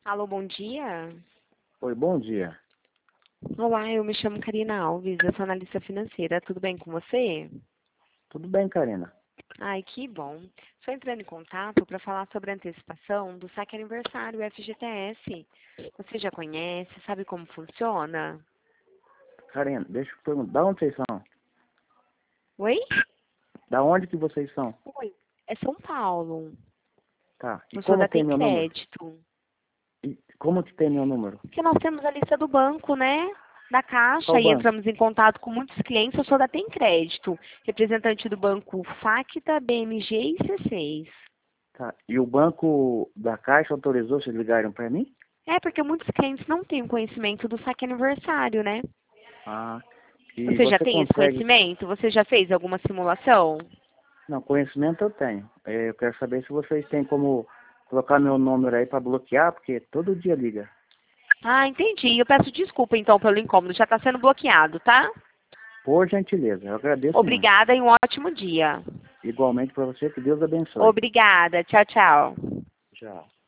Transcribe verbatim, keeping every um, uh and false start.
Alô, bom dia. Oi, bom dia. Olá, eu me chamo Karina Alves, eu sou analista financeira. Tudo bem com você? Tudo bem, Karina? Ai, que bom. Estou entrando em contato para falar sobre a antecipação do saque aniversário F G T S. Você já conhece, sabe como funciona? Karina, deixa eu perguntar, da onde vocês são? Oi? Da onde que vocês são? Oi. É São Paulo. Tá, e Eu sou como da tem Tem meu número? Crédito. E como que tem meu número? Porque nós temos a lista do banco, né? Da Caixa Qual e banco? entramos em contato com muitos clientes. Eu sou da Tem Crédito, representante do banco Facta, B M G e C seis. Tá, e o banco da Caixa autorizou vocês ligarem para mim? É, porque muitos clientes não têm o conhecimento do saque aniversário, né? Ah, e Você já você tem esse consegue... conhecimento? Você já fez alguma simulação? Não, conhecimento eu tenho. É, eu quero saber se vocês têm como colocar meu número aí para bloquear, porque todo dia liga. Ah, entendi. Eu peço desculpa, então, pelo incômodo. Já está sendo bloqueado, tá? Por gentileza, eu agradeço muito. Obrigada e um ótimo dia. Igualmente para você, que Deus abençoe. Obrigada. Tchau, tchau. Tchau.